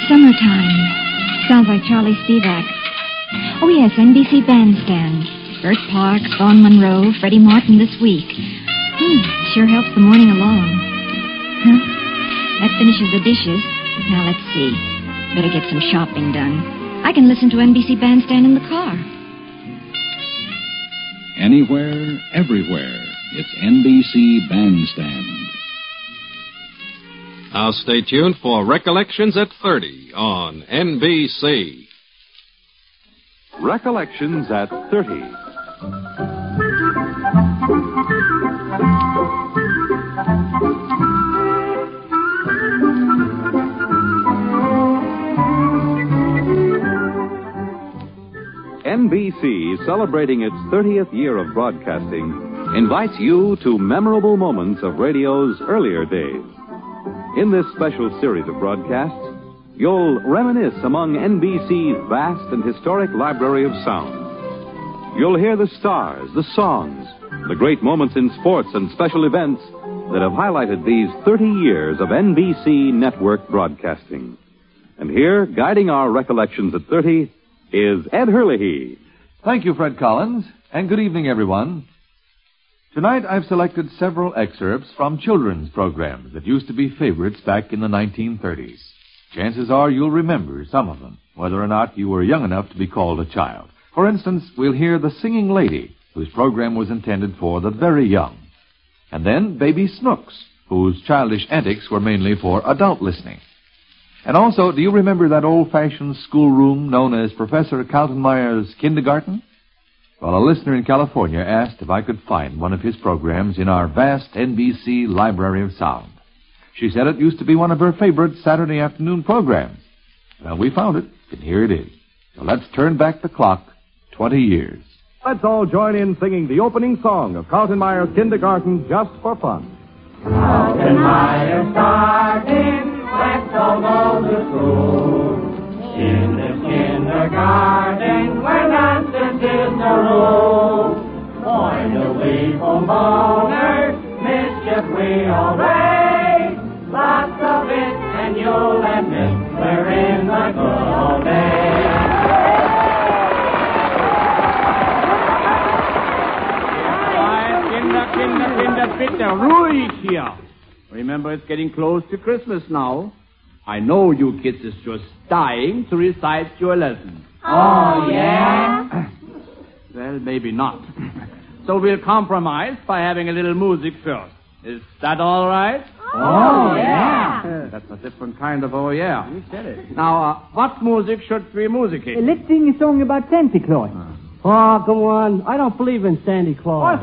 Summertime. Sounds like Charlie Spivak. Oh, yes, NBC Bandstand. Bert Park, Vaughn Monroe, Freddie Martin this week. Sure helps the morning along. Huh? That finishes the dishes. Now, let's see. Better get some shopping done. I can listen to NBC Bandstand in the car. Anywhere, everywhere, it's NBC Bandstand. Now stay tuned for Recollections at 30 on NBC. Recollections at 30. NBC, celebrating its 30th year of broadcasting, invites you to memorable moments of radio's earlier days. In this special series of broadcasts, you'll reminisce among NBC's vast and historic library of sound. You'll hear the stars, the songs, the great moments in sports and special events that have highlighted these 30 years of NBC network broadcasting. And here, guiding our recollections at 30, is Ed Herlihy. Thank you, Fred Collins, and good evening, everyone. Tonight I've selected several excerpts from children's programs that used to be favorites back in the 1930s. Chances are you'll remember some of them, whether or not you were young enough to be called a child. For instance, we'll hear The Singing Lady, whose program was intended for the very young. And then Baby Snooks, whose childish antics were mainly for adult listening. And also, do you remember that old-fashioned schoolroom known as Professor Kaltenmeyer's Kindergarten? Well, a listener in California asked if I could find one of his programs in our vast NBC library of sound. She said it used to be one of her favorite Saturday afternoon programs. Well, we found it, and here it is. So let's turn back the clock 20 years. Let's all join in singing the opening song of Kaltenmeyer's Kindergarten just for fun. Kaltenmeyer starting, let's all go to school. In the kindergarten, where nonsense is the rule. Boy, do we boners, mischief we all raise. Lots of it, and you'll admit we're in the good old days. Kinder, bitte, ruhig here. Remember, it's getting close to Christmas now. I know you kids is just dying to recite your lesson. Oh, yeah? Well, maybe not. So we'll compromise by having a little music first. Is that all right? Oh, yeah. That's a different kind of oh, yeah. You said it. Now, what music should we musicate? Let's sing a song about Santa Claus. Oh, come on. I don't believe in Santa Claus.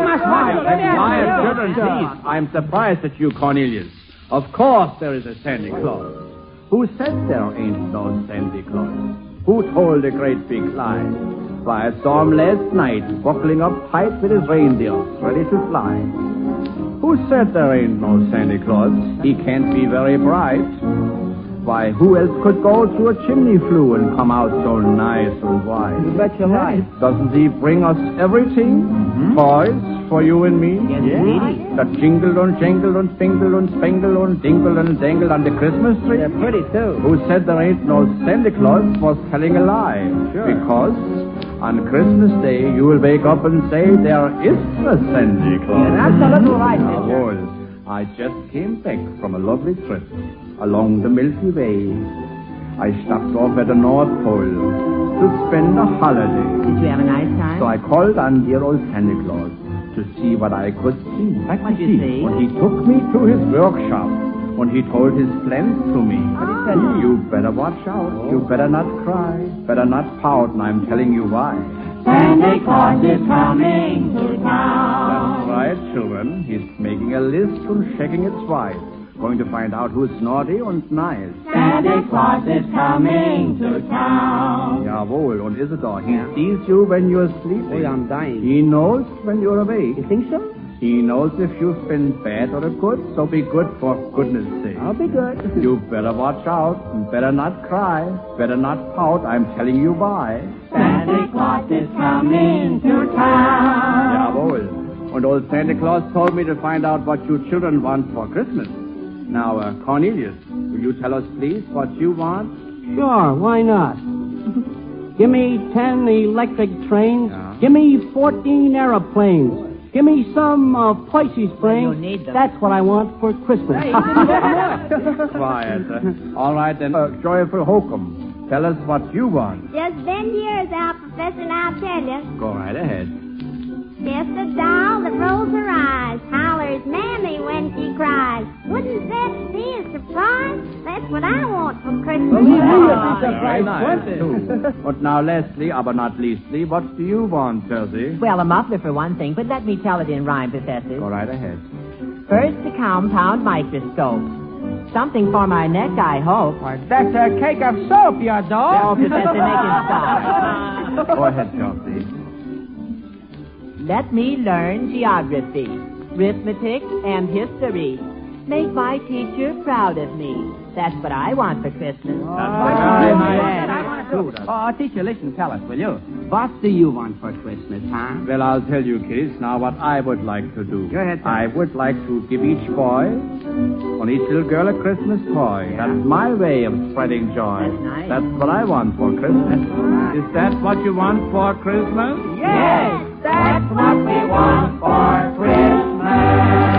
Quiet, children, please. I'm surprised at you, Cornelius. Of course there is a Santa Claus. Who said there ain't no Santa Claus? Who told a great big lie? Why, I saw him last night, buckling up tight with his reindeers, ready to fly. Who said there ain't no Santa Claus? He can't be very bright. Why, who else could go through a chimney flue and come out so nice and white? You bet your life. Doesn't he bring us everything? Toys for you and me? Yes, That jingle and jangle and fingle and spangle and dingle and dangle on the Christmas tree? They're pretty, too. Who said there ain't no Santa Claus was telling a lie. Sure. Because on Christmas Day you will wake up and say there is a Santa Claus. You're absolutely right, Now, mister. boys, I just came back from a lovely trip along the Milky Way. I stopped off at the North Pole to spend a holiday. Did you have a nice time? So I called on dear old Santa Claus to see what I could see. What did you see? When he took me to his workshop, when he told his plans to me, you better watch out. You better not cry, better not pout, and I'm telling you why. Santa Claus is coming to town. That's right, children. He's making a list and checking it twice. Going to find out who's naughty and nice. Santa Claus is coming to town. Jawohl, und Isidor, he sees you when you're sleeping. Oh, I'm dying. He knows when you're awake. You think so? He knows if you've been bad or good, so be good for goodness sake. I'll be good. You better watch out, and better not cry, better not pout, I'm telling you why. Santa Claus is coming to town. Jawohl. And old Santa Claus told me to find out what you children want for Christmas. Now, Cornelius, will you tell us, please, what you want? Sure, why not? Give me 10 electric trains. Yeah. Give me 14 aeroplanes. Give me some Pisces springs. That's what I want for Christmas. Quiet. All right, then. Joyful Hokum, tell us what you want. Just bend your ears out, Professor, and I'll tell you. Go right ahead. Just a doll that rolls her eyes, hollers Mammy when she cries. Wouldn't that be a surprise? That's what I want for Christmas. Very nice, too. But now, Leslie, but not leastly, what do you want, Percy? Well, a muffler for one thing, but let me tell it in rhyme, Professor. Go right ahead. First, a compound microscope. Something for my neck, I hope. That's a cake of soap, you Oh, dog. Professor, make it stop. Go ahead, Chelsea. Let me learn geography, arithmetic, and history. Make my teacher proud of me. That's what I want for Christmas. Teacher, listen, tell us, will you? What do you want for Christmas, huh? Well, I'll tell you, kids, now what I would like to do. Go ahead. I would like to give each boy, on each little girl, a Christmas toy. Yeah. That's my way of spreading joy. That's nice. That's what I want for Christmas. Is that what you want for Christmas? Yes, that's what we want for Christmas.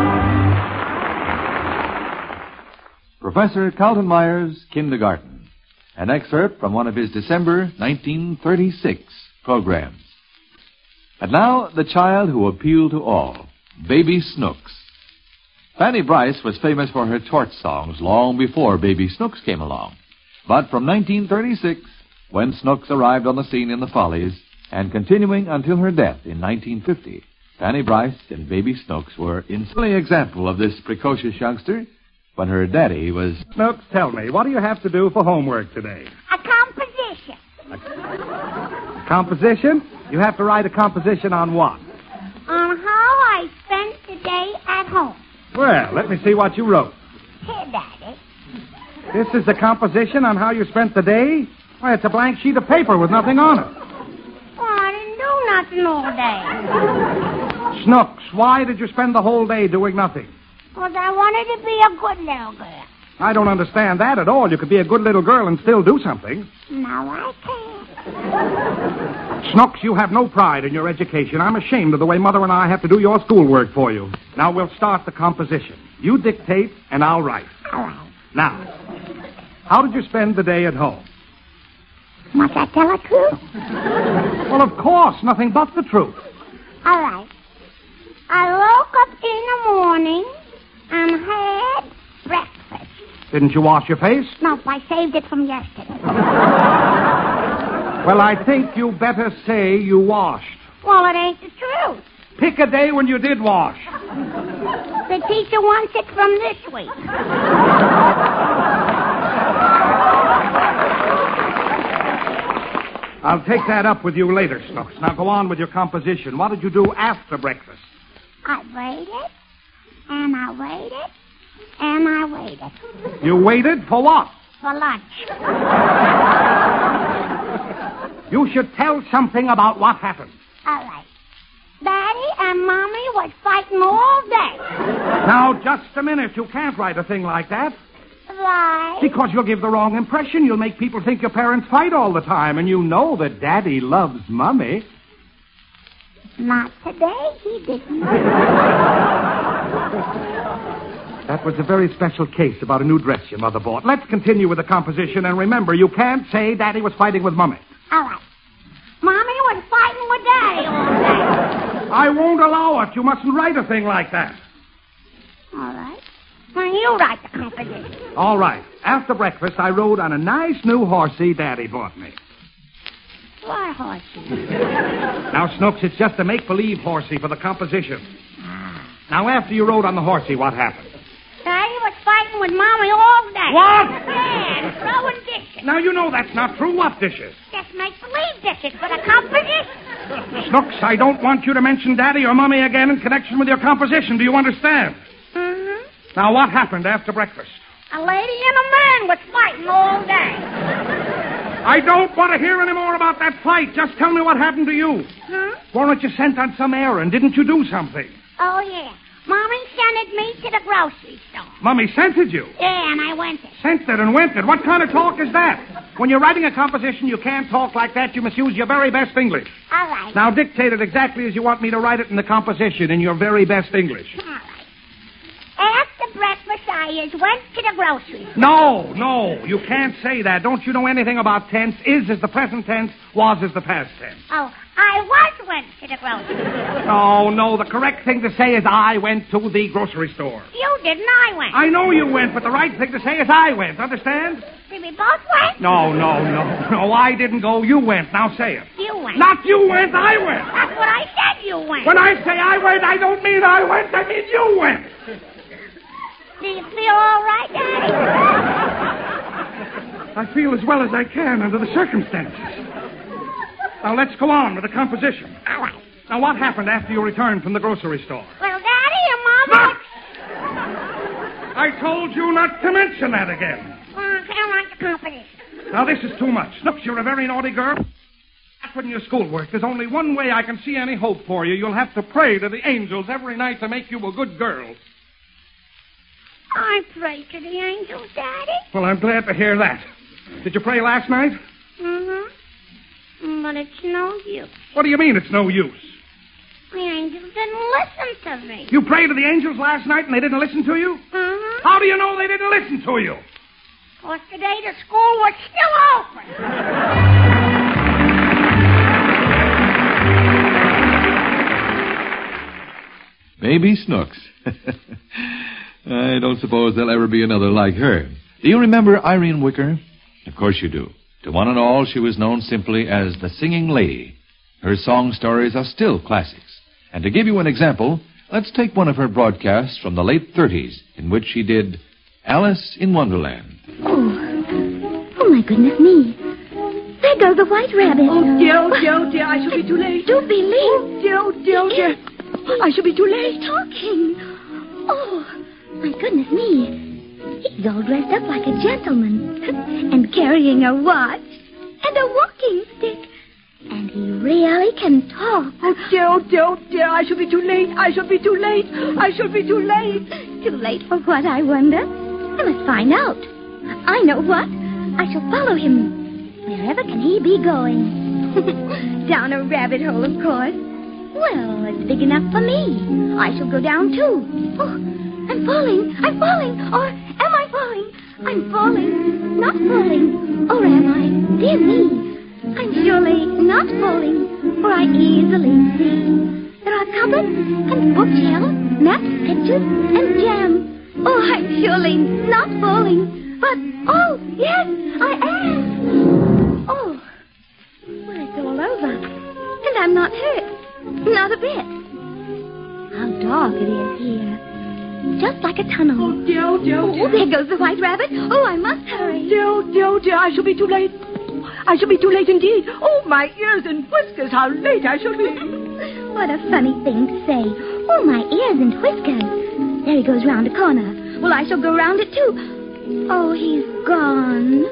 Professor Carlton Myers' Kindergarten, an excerpt from one of his December 1936 programs. And now, the child who appealed to all, Baby Snooks. Fanny Bryce was famous for her torch songs long before Baby Snooks came along. But from 1936, when Snooks arrived on the scene in the Follies, and continuing until her death in 1950, Fanny Bryce and Baby Snooks were an example of this precocious youngster when her daddy was... Snooks, tell me, what do you have to do for homework today? A composition. A composition? You have to write a composition on what? On how I spent the day at home. Well, let me see what you wrote. Here, Daddy. This is a composition on how you spent the day? Why, it's a blank sheet of paper with nothing on it. Well, I didn't do nothing all day. Snooks, why did you spend the whole day doing nothing? Because I wanted to be a good little girl. I don't understand that at all. You could be a good little girl and still do something. No, I can't. Snooks, you have no pride in your education. I'm ashamed of the way Mother and I have to do your schoolwork for you. Now, we'll start the composition. You dictate, and I'll write. All right. Now, how did you spend the day at home? Must I tell the truth? Well, of course, nothing but the truth. All right. I woke up in the morning and had breakfast. Didn't you wash your face? Nope, I saved it from yesterday. Well, I think you better say you washed. Well, it ain't the truth. Pick a day when you did wash. The teacher wants it from this week. I'll take that up with you later, Snooks. Now go on with your composition. What did you do after breakfast? I waited, and I waited, and I waited. You waited for what? For lunch. You should tell something about what happened. All right. Daddy and Mommy was fighting all day. Now, just a minute. You can't write a thing like that. Why? Because you'll give the wrong impression. You'll make people think your parents fight all the time, and you know that Daddy loves Mommy. Not today, he didn't. That was a very special case about a new dress your mother bought. Let's continue with the composition, and remember, you can't say Daddy was fighting with Mommy. All right. Mommy was fighting with Daddy all day. I won't allow it. You mustn't write a thing like that. All right. Well, you write the composition. All right. After breakfast, I rode on a nice new horsey Daddy bought me. What horsey? Now, Snooks, it's just a make-believe horsey for the composition. Now, after you rode on the horsey, what happened? Daddy was fighting with Mommy all day. What? Yeah, throwing dishes. Now, you know that's not true. What dishes? Just make-believe dishes for the composition. Snooks, I don't want you to mention Daddy or Mommy again in connection with your composition. Do you understand? Mm-hmm. Now, what happened after breakfast? A lady and a man was fighting all day. I don't want to hear any more about that fight. Just tell me what happened to you. Huh? Weren't you sent on some errand? Didn't you do something? Oh, yeah. Mommy sent me to the grocery store. Mommy scented you. Yeah, and I went it. Scented and went it. What kind of talk is that? When you're writing a composition, you can't talk like that. You must use your very best English. All right. Now dictate it exactly as you want me to write it in the composition in your very best English. All right. After breakfast, I went to the grocery store. No, you can't say that. Don't you know anything about tense? Is the present tense, was is the past tense. Oh, I went to the grocery store. No, the correct thing to say is I went to the grocery store. You didn't, I went. I know you went, but the right thing to say is I went, understand? Did we both went? No, I didn't go, you went. Now say it. You went. Not you went, I went. That's what I said, you went. When I say I went, I don't mean I went, I mean you went. Do you feel all right, Daddy? I feel as well as I can under the circumstances. Now, let's go on with the composition. All right. Now, what happened after you returned from the grocery store? Well, Daddy, your mother... I told you not to mention that again. Well, I don't like the composition. Now, this is too much. Look, you're a very naughty girl. Put in your schoolwork. There's only one way I can see any hope for you. You'll have to pray to the angels every night to make you a good girl. I pray to the angels, Daddy. Well, I'm glad to hear that. Did you pray last night? Mm-hmm. But it's no use. What do you mean it's no use? The angels didn't listen to me. You prayed to the angels last night and they didn't listen to you? Mm-hmm. How do you know they didn't listen to you? Because today the school was still open. Baby Snooks. I don't suppose there'll ever be another like her. Do you remember Irene Wicker? Of course you do. To one and all, she was known simply as the Singing Lady. Her song stories are still classics. And to give you an example, let's take one of her broadcasts from the late 30s, in which she did Alice in Wonderland. Oh, my goodness me. There goes the white rabbit. Oh, dear, I shall be too late. Do be late. Oh, dear. I shall be too late. He's talking. Oh, my goodness me. He's all dressed up like a gentleman and carrying a watch and a walking stick. And he really can talk. Oh, dear, I shall be too late. I shall be too late. Too late for what, I wonder? I must find out. I know what. I shall follow him. Wherever can he be going? Down a rabbit hole, of course. Well, it's big enough for me. I shall go down, too. Oh, I'm falling. Or am I falling? I'm falling. Not falling. Or am I? Dear me. I'm surely not falling, for I easily see. There are cupboards and bookshelves, maps, pictures, and jam. Oh, I'm surely not falling. But, oh, yes, I am. Oh, well, it's all over. And I'm not hurt. Not a bit. How dark it is here. Just like a tunnel. Oh, dear. Oh, there goes the white rabbit. Oh, I must hurry. Dear, I shall be too late. I shall be too late indeed. Oh, my ears and whiskers, how late I shall be. What a funny thing to say. Oh, my ears and whiskers. There he goes round a corner. Well, I shall go round it, too. Oh, he's gone.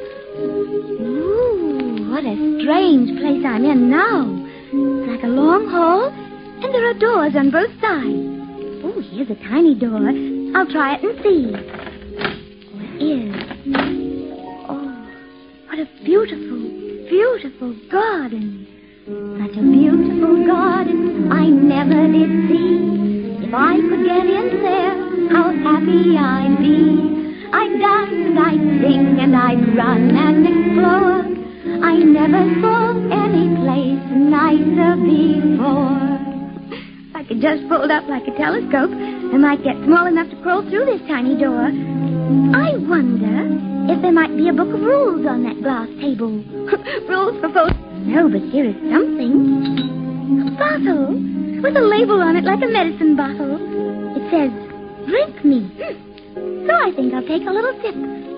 Ooh, what a strange place I'm in now. It's like a long hall, and there are doors on both sides. Oh, here's a tiny door. I'll try it and see. Oh, it is. Oh, what a beautiful garden. Such a beautiful garden I never did see. If I could get in there, how happy I'd be. I'd dance and I'd sing and I'd run and explore. I never saw any place nicer before. If I could just fold up like a telescope, I might get small enough to crawl through this tiny door. I wonder if there might be a book of rules on that glass table. Rules for folks. No, but here is something. A bottle with a label on it like a medicine bottle. It says, drink me. So I think I'll take a little sip.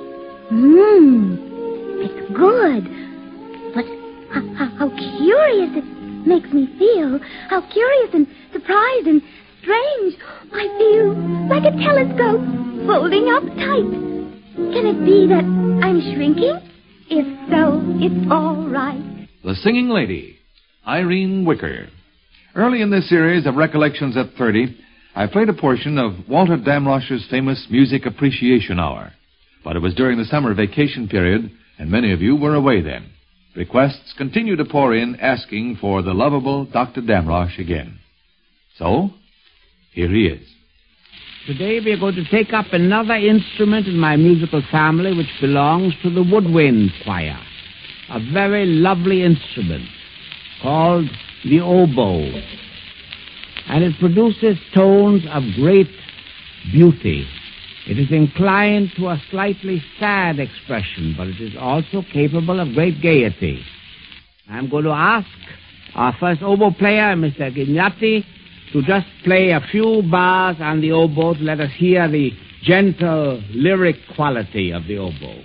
It's good. But how curious it makes me feel. How curious and surprised and strange. I feel like a telescope folding up tight. Can it be that I'm shrinking? If so, it's all right. The Singing Lady, Irene Wicker. Early in this series of Recollections at 30, I played a portion of Walter Damrosch's famous Music Appreciation Hour. But it was during the summer vacation period, and many of you were away then. Requests continue to pour in asking for the lovable Dr. Damrosch again. So, here he is. Today we are going to take up another instrument in my musical family which belongs to the woodwind choir. A very lovely instrument called the oboe. And it produces tones of great beauty. It is inclined to a slightly sad expression, but it is also capable of great gaiety. I'm going to ask our first oboe player, Mr. Gignatti, to just play a few bars on the oboe to let us hear the gentle lyric quality of the oboe.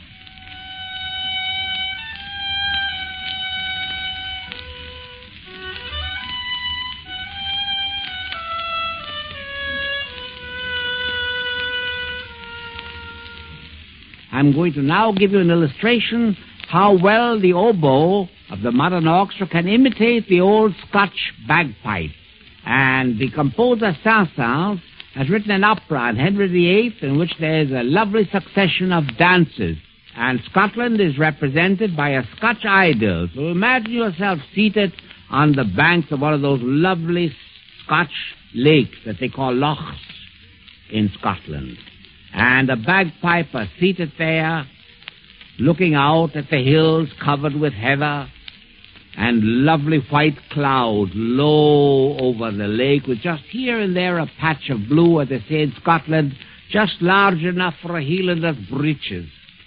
I'm going to now give you an illustration how well the oboe of the modern orchestra can imitate the old Scotch bagpipe. And the composer Saint-Saëns has written an opera on Henry VIII in which there is a lovely succession of dances. And Scotland is represented by a Scotch idol. So imagine yourself seated on the banks of one of those lovely Scotch lakes that they call lochs in Scotland. And a bagpiper seated there, looking out at the hills covered with heather and lovely white clouds low over the lake, with just here and there a patch of blue, as they say in Scotland, just large enough for a Highlander's breeches.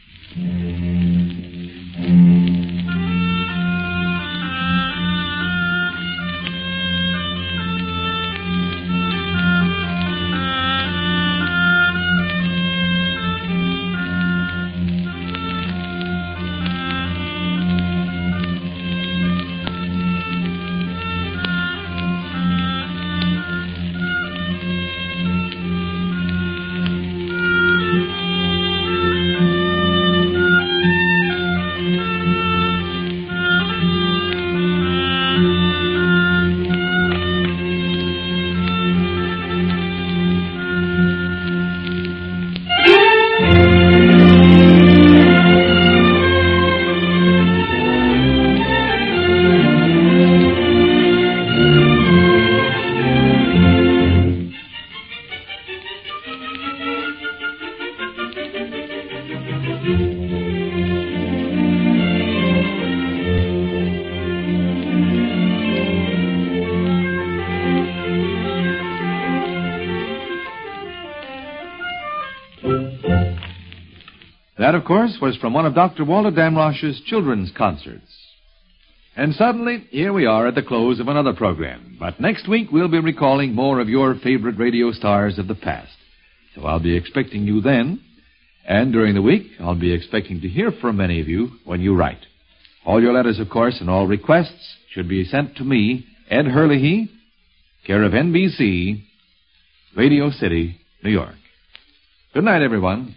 That, of course, was from one of Dr. Walter Damrosch's children's concerts. And suddenly, here we are at the close of another program. But next week, we'll be recalling more of your favorite radio stars of the past. So I'll be expecting you then. And during the week, I'll be expecting to hear from many of you when you write. All your letters, of course, and all requests should be sent to me, Ed Hurley, care of NBC, Radio City, New York. Good night, everyone.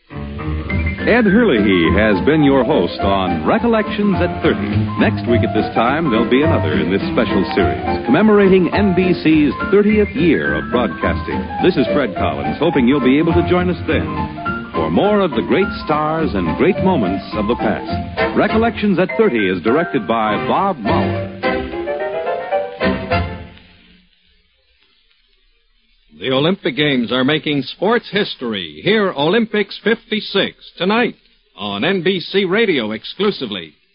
Ed Hurley has been your host on Recollections at 30. Next week at this time, there'll be another in this special series, commemorating NBC's 30th year of broadcasting. This is Fred Collins, hoping you'll be able to join us then for more of the great stars and great moments of the past. Recollections at 30 is directed by Bob Muller. The Olympic Games are making sports history. Hear Olympics 56 tonight on NBC Radio exclusively.